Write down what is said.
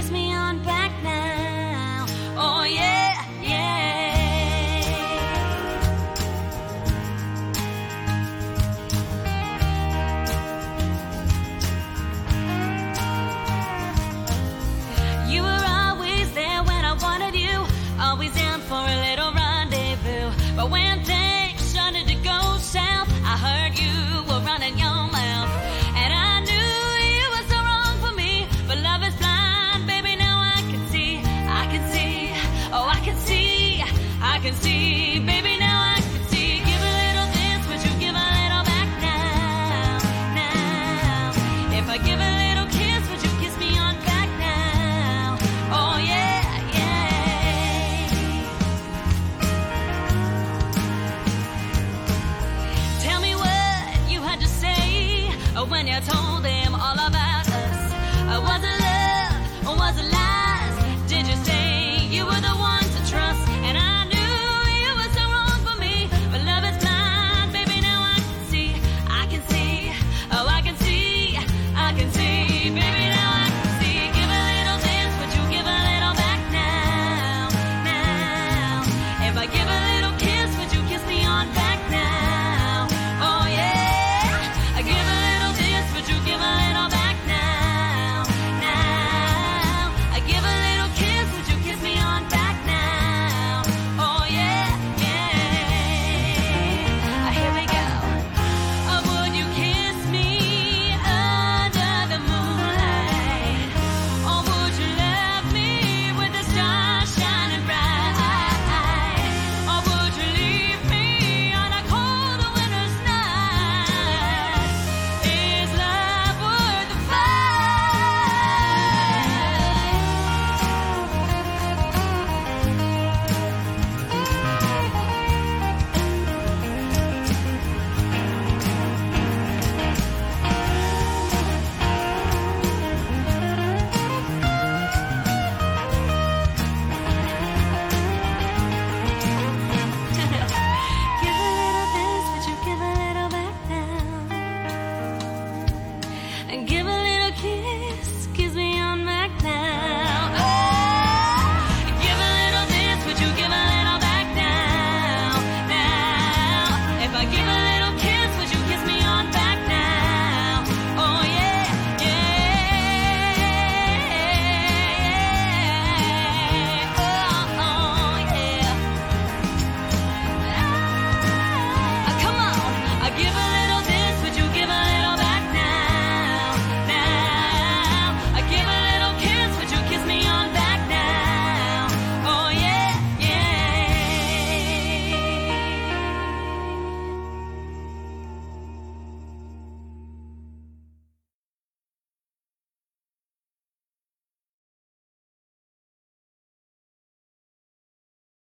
kiss me on back now? Oh yeah, yeah. You were always there when I wanted you, always down for a little rendezvous. But when things started to go south, I heard you were running your mouth, and I knew you were so wrong for me. But love is blind, baby. Now I can see, oh I can see, baby. Now I can see. Give a little this, would you give a little back now? Now, if I give a little kiss, would you kiss me on back now? Oh yeah, yeah. Tell me what you had to say when you told them all about us. Was it love or was it lies? Did you say you were the one to trust? And I knew you were so wrong for me. But love is blind, baby. Now I can see, oh I can see, baby. Now I can see. Give a little this, would you give a little back now? Now, if I give a little kiss, would you kiss me on back now? Oh yeah, I give a little this, would you give a little back now? Now, I give a little kiss, would you kiss me on back now? Oh yeah, yeah. Here we go. Oh, would you kiss me under the moonlight? Or would you love me with the stars shining bright? Or would you leave me on a cold winter's night? Is love worth the Give a little this, would you give a little back now? And give